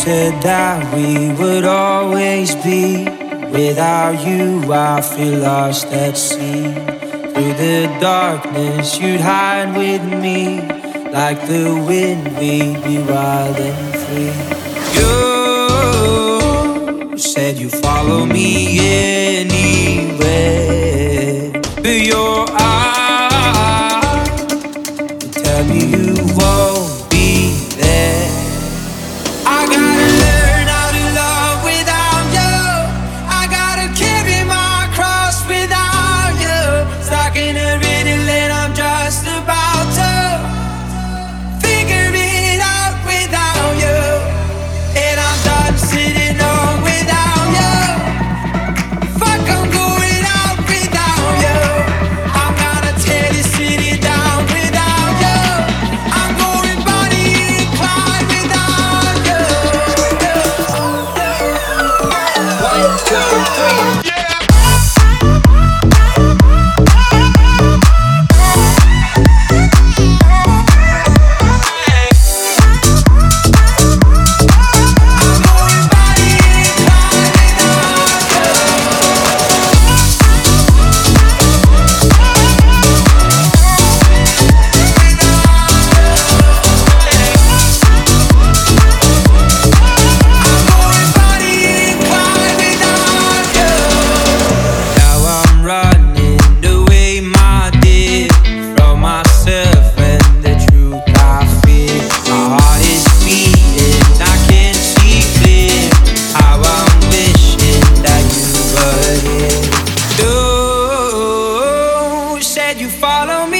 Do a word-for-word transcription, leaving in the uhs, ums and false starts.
said that we would always be. Without you, I feel lost at sea. Through the darkness, you'd hide with me. Like the wind, we'd be wild and free. You said you'd follow me anywhere, but your eyes tell me you won't be there. I gotta learn how to love without you. I gotta carry my cross without you. Stuck in a riddle and I'm just about to figure it out without you. And I'm done sitting on without you. Fuck, I'm going out without you. I'm gonna tear this city down without you. I'm going Bonnie and Clyde without you. One, two, three. You follow me.